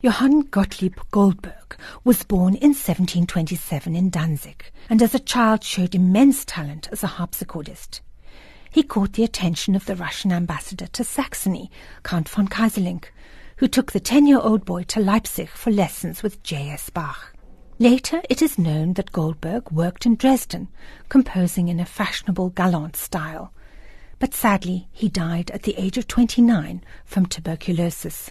Johann Gottlieb Goldberg was born in 1727 in Danzig, and as a child showed immense talent as a harpsichordist. He caught the attention of the Russian ambassador to Saxony, Count von Keyserlingk, who took the 10-year-old boy to Leipzig for lessons with J.S. Bach. Later it is known that Goldberg worked in Dresden, composing in a fashionable galant style. But sadly he died at the age of 29 from tuberculosis.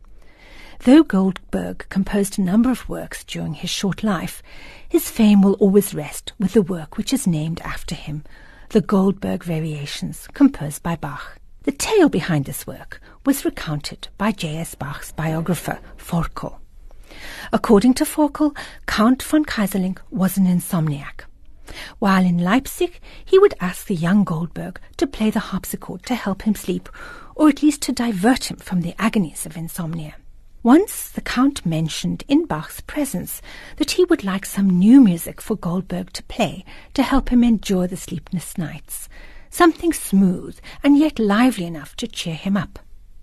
Though Goldberg composed a number of works during his short life, his fame will always rest with the work which is named after him, the Goldberg Variations, composed by Bach. The tale behind this work was recounted by J.S. Bach's biographer, Forkel. According to Forkel, Count von Keyserlingk was an insomniac. While in Leipzig, he would ask the young Goldberg to play the harpsichord to help him sleep, or at least to divert him from the agonies of insomnia. Once the Count mentioned in Bach's presence that he would like some new music for Goldberg to play to help him endure the sleepless nights, something smooth and yet lively enough to cheer him up.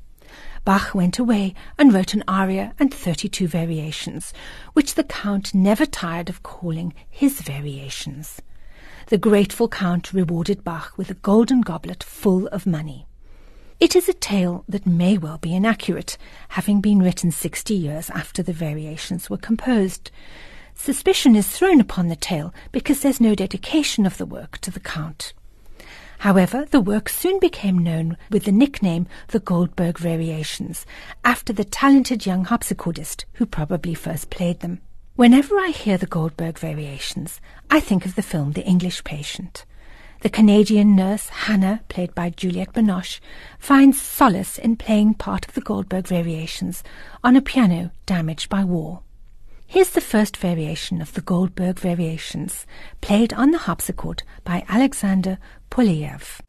Bach went away and wrote an aria and 32 variations, which the Count never tired of calling his variations. The grateful Count rewarded Bach with a golden goblet full of money. It is a tale that may well be inaccurate, having been written 60 years after the variations were composed. Suspicion is thrown upon the tale because there's no dedication of the work to the Count. However, the work soon became known with the nickname the Goldberg Variations, after the talented young harpsichordist who probably first played them. Whenever I hear the Goldberg Variations, I think of the film The English Patient. The Canadian nurse, Hannah, played by Juliette Binoche, finds solace in playing part of the Goldberg Variations on a piano damaged by war. Here's the first variation of the Goldberg Variations, played on the harpsichord by Alexander Polyev.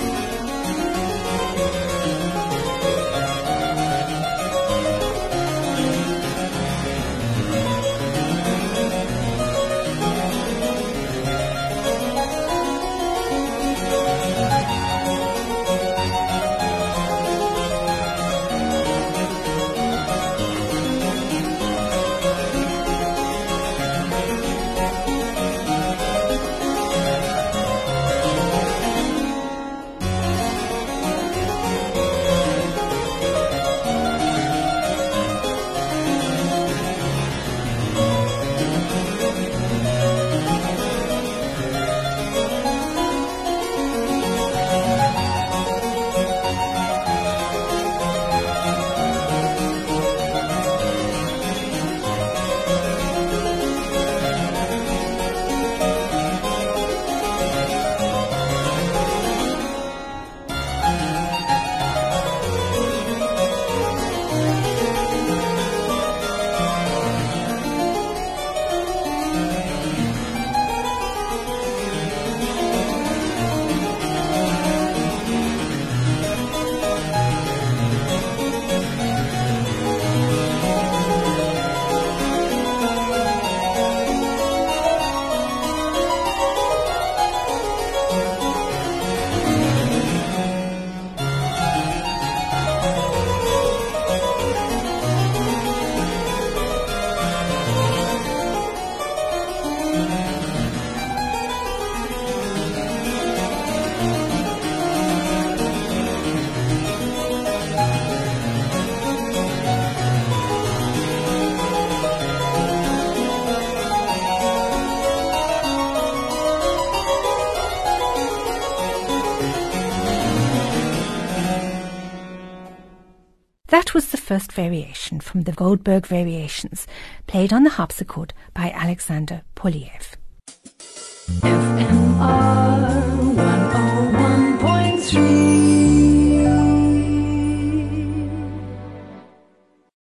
That was the first variation from the Goldberg Variations, played on the harpsichord by Alexander Polyev. FMR